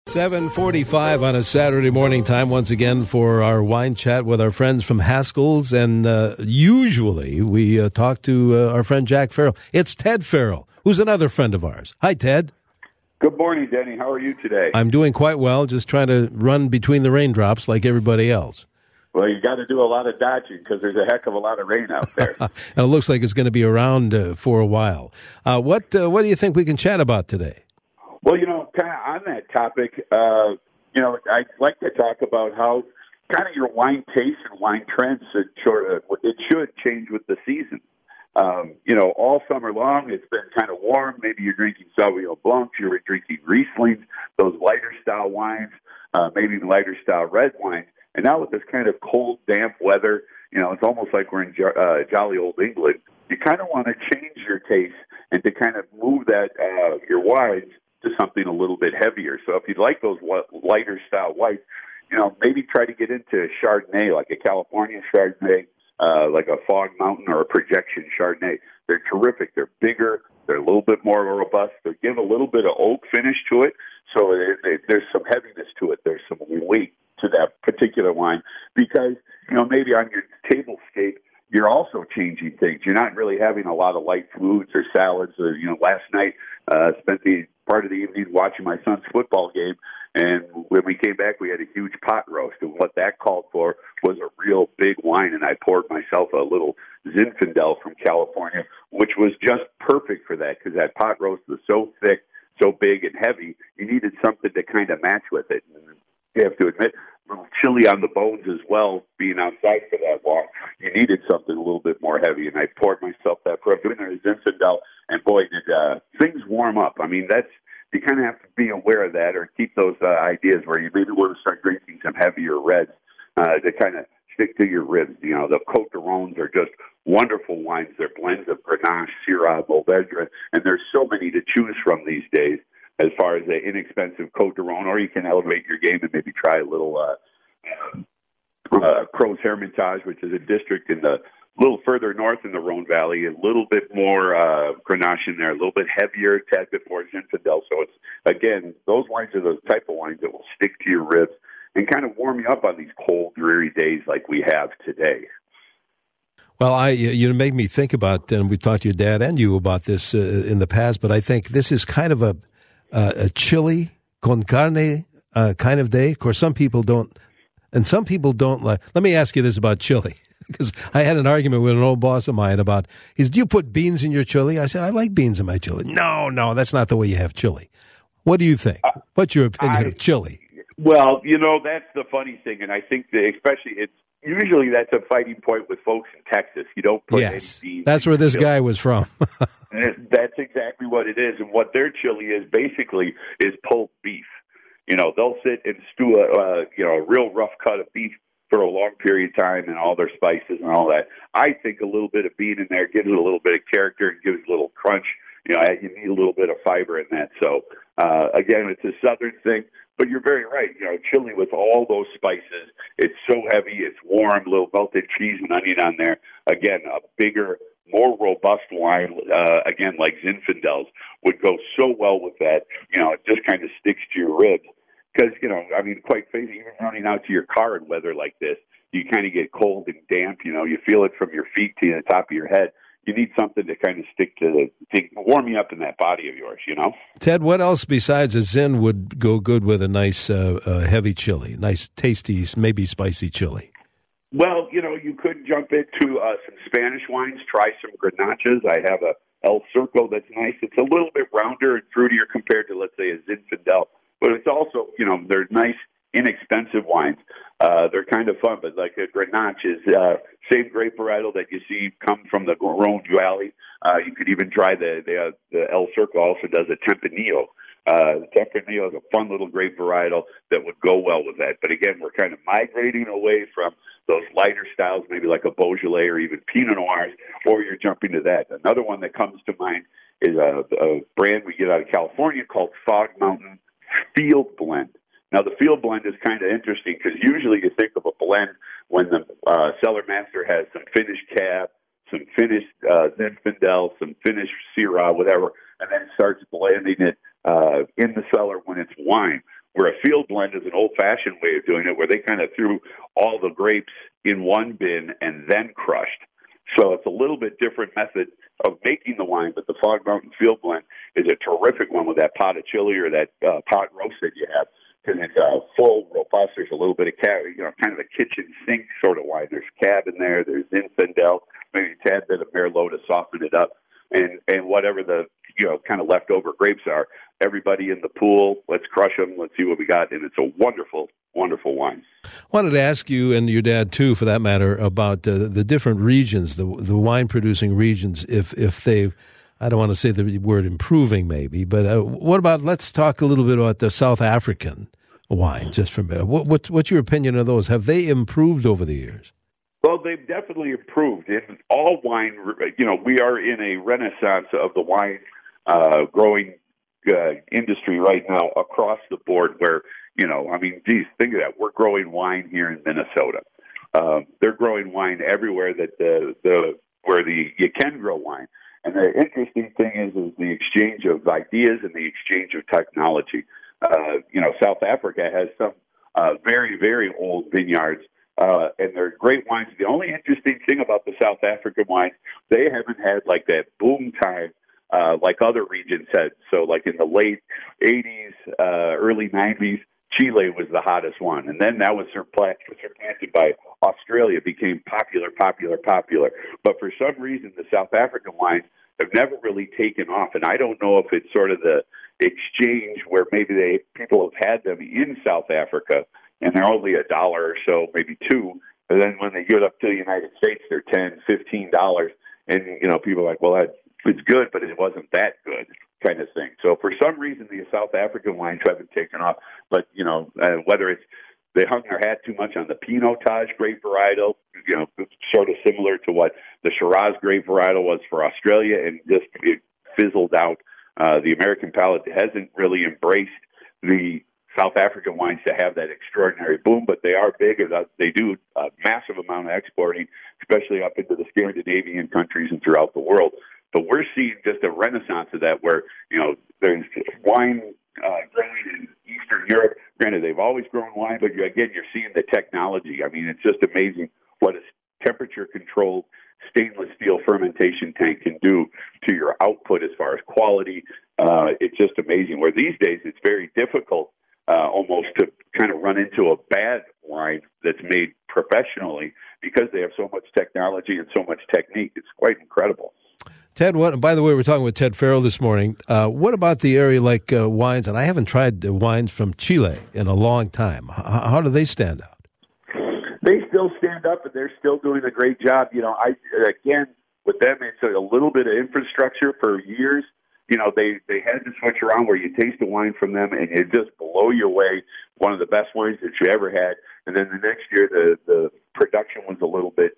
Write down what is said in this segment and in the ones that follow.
7:45 on a Saturday morning, time once again for our wine chat with our friends from Haskell's, and usually we talk to our friend Jack Farrell. It's Ted Farrell, who's another friend of ours. Hi, Ted. Good morning, Denny. How are you today? I'm doing quite well, just trying to run between the raindrops like everybody else. Well, you got to do a lot of dodging because there's a heck of a lot of rain out there. And it looks like it's going to be around for a while. What do you think we can chat about today? Well, kind of on that topic, I'd like to talk about how kind of your wine taste and wine trends it should change with the season. All summer long it's been kind of warm. Maybe you're drinking Sauvignon Blancs, you're drinking Riesling, those lighter style wines, maybe even lighter style red wines. And now with this kind of cold, damp weather, it's almost like we're in jolly old England. You kind of want to change your taste and to kind of move that your wines to something a little bit heavier. So if you'd like those lighter style whites, maybe try to get into Chardonnay, like a California Chardonnay, like a Fog Mountain or a Projection Chardonnay. They're terrific. They're bigger. They're a little bit more robust. They give a little bit of oak finish to it, so there's some heaviness to it. There's some weight to that particular wine because, maybe on your tablescape, you're also changing things. You're not really having a lot of light foods or salads. Or, last night, spent the part of the evening watching my son's football game, and when we came back, we had a huge pot roast, and what that called for was a real big wine, and I poured myself a little Zinfandel from California, which was just perfect for that, because that pot roast was so thick, so big and heavy, you needed something to kind of match with it. And you have to admit, a little chilly on the bones as well, being outside for that walk. You needed something a little bit more heavy, and I poured myself that Zinfandel, and boy, did things warm up. I mean, you kind of have to be aware of that, or keep those ideas where you maybe want to start drinking some heavier reds to kind of stick to your ribs. The Côte de Rhônes are just wonderful wines. They're blends of Grenache, Syrah, Mourvedre, and there's so many to choose from these days as far as the inexpensive Côte de Rhône, or you can elevate your game and maybe try a little Crozes Hermitage, which is a district in the little further north in the Rhone Valley, a little bit more Grenache in there, a little bit heavier, a tad bit more Zinfandel. So it's, again, those wines are those type of wines that will stick to your ribs and kind of warm you up on these cold, dreary days like we have today. Well, you make me think about, and we've talked to your dad and you about this in the past, but I think this is kind of a chili con carne kind of day. Of course, some people don't, and some people don't like. Let me ask you this about chili, because I had an argument with an old boss of mine about, do you put beans in your chili? I said, I like beans in my chili. No, that's not the way you have chili. What do you think? What's your opinion of chili? Well, that's the funny thing, and I think that especially usually that's a fighting point with folks in Texas. You don't put any beans. That's where this guy was from. That's exactly what it is, and what their chili is basically is pulled beef. They'll sit and stew a real rough cut of beef for a long period of time and all their spices and all that. I think a little bit of bean in there gives it a little bit of character and gives it a little crunch. You need a little bit of fiber in that. So, again, it's a southern thing, but you're very right. Chili with all those spices, it's so heavy, it's warm, a little melted cheese and onion on there. Again, a bigger, more robust wine, again, like Zinfandels, would go so well with that. It just kind of sticks to your ribs. Because, quite frankly, even running out to your car in weather like this, you kind of get cold and damp. You feel it from your feet to the top of your head. You need something to kind of stick to warm you up in that body of yours, Ted, what else besides a Zin would go good with a nice heavy chili, nice tasty, maybe spicy chili? Well, you could jump into some Spanish wines, try some Grenaches. I have a El Circo that's nice. It's a little bit rounder and fruitier compared to, let's say, a Zinfandel. But it's also, they're nice, inexpensive wines. They're kind of fun, but like a Grenache is same grape varietal that you see come from the Rhone Valley. You could even try the El Circo also does a Tempranillo. Tempranillo is a fun little grape varietal that would go well with that. But again, we're kind of migrating away from those lighter styles, maybe like a Beaujolais or even Pinot Noirs, or you're jumping to that. Another one that comes to mind is a brand we get out of California called Fog Mountain Field Blend. Now, the field blend is kind of interesting because usually you think of a blend when the cellar master has some finished cab, some finished Zinfandel, some finished Syrah, whatever, and then starts blending it in the cellar when it's wine. where a field blend is an old-fashioned way of doing it, where they kind of threw all the grapes in one bin and then crushed. So it's a little bit different method of making the wine, but the Fog Mountain Field Blend is a terrific one with that pot of chili or that pot roast that you have, because it's full, robust. There's a little bit of kind of a kitchen sink sort of wine. There's Cab in there. There's Zinfandel, maybe a tad bit of Merlot to soften it up, and whatever the kind of leftover grapes are. Everybody in the pool, let's crush them. Let's see what we got, and it's a wonderful, wonderful wine. Wanted to ask you, and your dad too, for that matter, about the different regions, the wine producing regions. If they've, I don't want to say the word improving, maybe, but what about? Let's talk a little bit about the South African wine, just for a minute. What's your opinion of those? Have they improved over the years? Well, they've definitely improved. In all wine, we are in a renaissance of the wine growing industry right now across the board. Where think of that. We're growing wine here in Minnesota. They're growing wine everywhere you can grow wine. And the interesting thing is the exchange of ideas and the exchange of technology. South Africa has some very, very old vineyards, and they're great wines. The only interesting thing about the South African wines, they haven't had like that boom time like other regions had. So like in the late 80s, early 90s, Chile was the hottest one. And then that was supplanted by Australia, became popular. But for some reason, the South African wines have never really taken off. And I don't know if it's sort of the exchange where maybe people have had them in South Africa and they're only $1 or so, maybe $2. And then when they get up to the United States, they're $10, $15. And, people are like, well, it's good, but it wasn't that good, kind of thing. So for some reason, the South African wines haven't taken off. But, whether it's they hung their hat too much on the Pinotage grape varietal, sort of similar to what the Shiraz grape varietal was for Australia, and just it fizzled out. The American palate hasn't really embraced the South African wines to have that extraordinary boom, but they are big. They do a massive amount of exporting, especially up into the Scandinavian countries and throughout the world. But we're seeing just a renaissance of that where, there's wine growing in Eastern Europe. Granted, they've always grown wine, but you're seeing the technology. I mean, it's just amazing what a temperature-controlled stainless steel fermentation tank can do to your output as far as quality. It's just amazing. Where these days it's very difficult almost to kind of run into a bad wine that's made professionally because they have so much technology and so much technique. It's quite incredible. Ted, by the way, we're talking with Ted Farrell this morning. What about the area like wines? And I haven't tried wines from Chile in a long time. How do they stand out? They still stand up, and they're still doing a great job. Again, with them, it's a little bit of infrastructure for years. They had to switch around where you taste a wine from them, and it just blow you away. One of the best wines that you ever had. And then the next year, the production was a little bit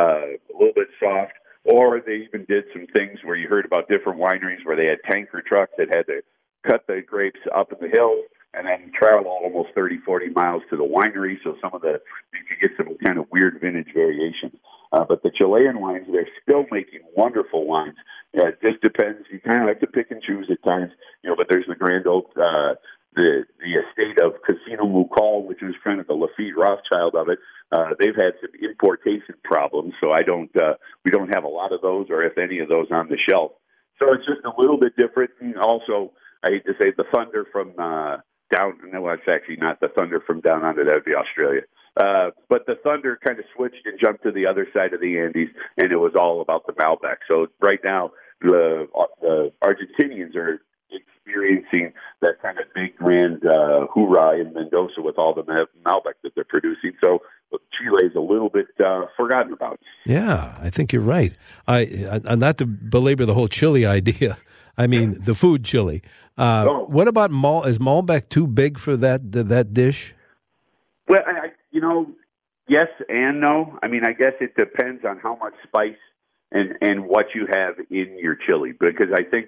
soft. Or they even did some things where you heard about different wineries where they had tanker trucks that had to cut the grapes up in the hills and then travel almost 30, 40 miles to the winery. So you could get some kind of weird vintage variations. But the Chilean wines, they're still making wonderful wines. It just depends. You kind of have to pick and choose at times, but there's the Grand Oak, the estate of Casino Mucal, which is kind of the Lafite Rothschild of it. They've had some importation problems, so we don't have a lot of those, or if any of those, on the shelf. So it's just a little bit different. And also, I hate to say, the Thunder from down. No, it's actually not the Thunder from down under. That would be Australia. But the Thunder kind of switched and jumped to the other side of the Andes, and it was all about the Malbec. So right now, the Argentinians are experiencing that kind of big grand hoorah in Mendoza with all the Malbec that they're producing. So Chile is a little bit forgotten about. Yeah, I think you're right. I not to belabor the whole chili idea. I mean, the food chili. What about is Malbec too big for that dish? Well, yes and no. I mean, I guess it depends on how much spice and what you have in your chili. Because I think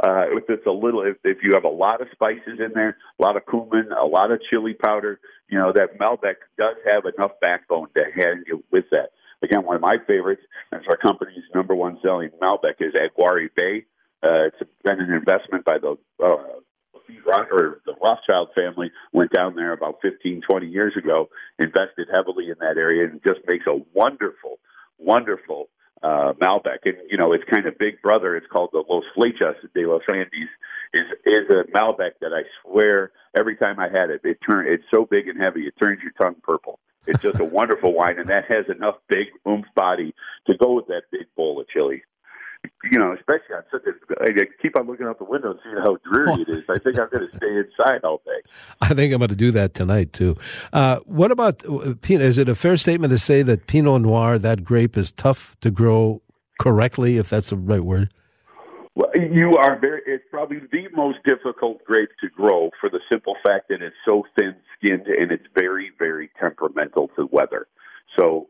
if you have a lot of spices in there, a lot of cumin, a lot of chili powder, that Malbec does have enough backbone to handle with that. Again, one of my favorites, and our company's number one selling Malbec, is Aguari Bay. It's been an investment by the the Rothschild family went down there about 15, 20 years ago, invested heavily in that area, and just makes a wonderful, wonderful Malbec. And, it's kind of big brother. It's called the Los Flechas de los Andes, is a Malbec that I swear every time I had it, it's so big and heavy, it turns your tongue purple. It's just a wonderful wine, and that has enough big oomph body to go with that big bowl of chili. Especially on I keep on looking out the window and seeing how dreary it is. I think I'm going to stay inside all day. I think I'm going to do that tonight, too. What about Pinot? Is it a fair statement to say that Pinot Noir, that grape, is tough to grow correctly, if that's the right word? Well, it's probably the most difficult grape to grow for the simple fact that it's so thin-skinned and it's very, very temperamental to weather. So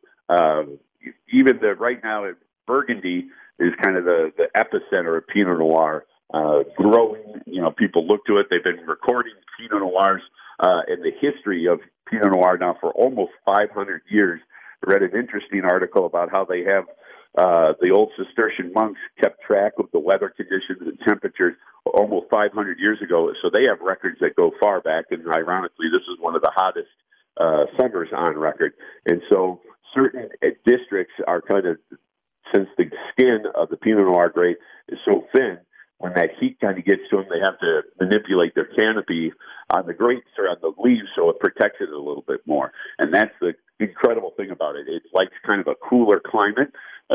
even right now, Burgundy is kind of the epicenter of Pinot Noir growing. People look to it. They've been recording Pinot Noirs in the history of Pinot Noir now for almost 500 years. I read an interesting article about how they have the old Cistercian monks kept track of the weather conditions and temperatures almost 500 years ago. So they have records that go far back. And ironically, this is one of the hottest summers on record. And so certain districts are kind of, since the skin of the Pinot Noir grape is so thin, when that heat kind of gets to them, they have to manipulate their canopy on the grapes or on the leaves so it protects it a little bit more. And that's the incredible thing about it. It likes kind of a cooler climate.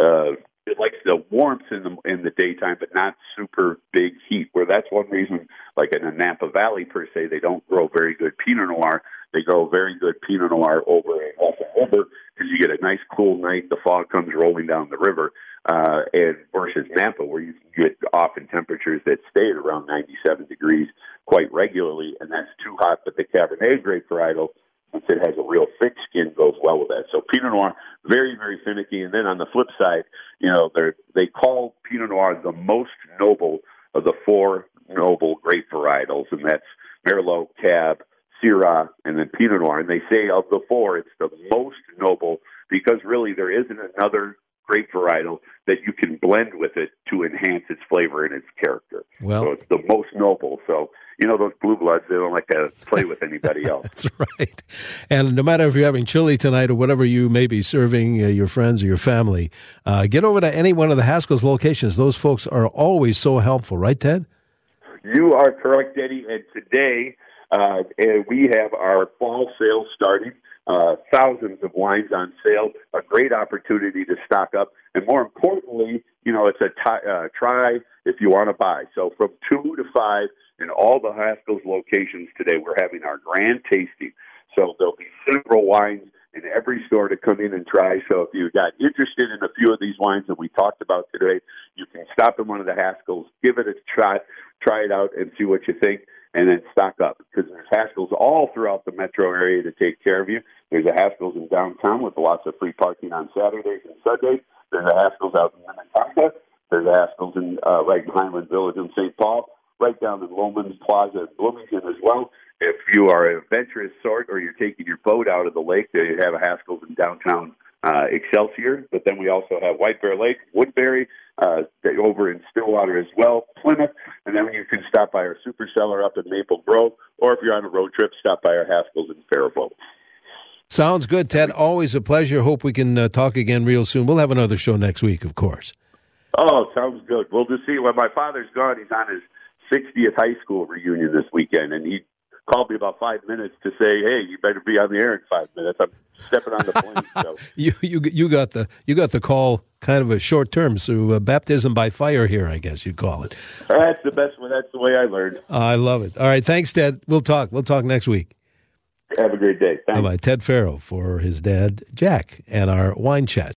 It likes the warmth in the daytime, but not super big heat. Where that's one reason, like in the Napa Valley per se, they don't grow very good Pinot Noir. They grow very good Pinot Noir over off the river because you get a nice cool night. The fog comes rolling down the river, and versus Napa, where you can get often temperatures that stay at around 97 degrees quite regularly, and that's too hot. But the Cabernet grape varietal, since it has a real thick skin, goes well with that. So Pinot Noir, very, very finicky. And then on the flip side, they call Pinot Noir the most noble of the four noble grape varietals, and that's Merlot, Cab, Syrah, and then Pinot Noir. And they say of the four, it's the most noble because really there isn't another grape varietal that you can blend with it to enhance its flavor and its character. Well, so it's the most noble. So, those blue bloods, they don't like to play with anybody else. That's right. And no matter if you're having chili tonight or whatever you may be serving your friends or your family, get over to any one of the Haskell's locations. Those folks are always so helpful, right, Ted? You are correct, Eddie. And today we have our fall sale starting. Thousands of wines on sale, a great opportunity to stock up. And more importantly, it's a try if you want to buy. So from 2 to 5 in all the Haskell's locations today, we're having our grand tasting. So there'll be several wines in every store to come in and try. So if you got interested in a few of these wines that we talked about today, you can stop in one of the Haskell's, give it a try it out and see what you think, and then stock up. Because there's Haskell's all throughout the metro area to take care of you. There's a Haskell's in downtown with lots of free parking on Saturdays and Sundays. There's a Haskell's out in Minnetonka. There's a Haskell's in right in Highland Village in St. Paul, right down in Loman's Plaza in Bloomington as well. If you are an adventurous sort or you're taking your boat out of the lake, they have a Haskell's in downtown Excelsior. But then we also have White Bear Lake, Woodbury, over in Stillwater as well, Plymouth. And then you can stop by our super cellar up in Maple Grove, or if you're on a road trip, stop by our Haskell's in Faribault. Sounds good, Ted. Always a pleasure. Hope we can talk again real soon. We'll have another show next week, of course. Oh, sounds good. We'll just see. When my father's gone, he's on his 60th high school reunion this weekend, and he called me about 5 minutes to say, "Hey, you better be on the air in 5 minutes. I'm stepping on the plane." So you got the call, kind of a short term. So baptism by fire here, I guess you'd call it. That's the best way. That's the way I learned. I love it. All right, thanks, Ted. We'll talk next week. Have a great day. Thanks. Bye-bye. Ted Farrow for his dad, Jack, and our wine chat.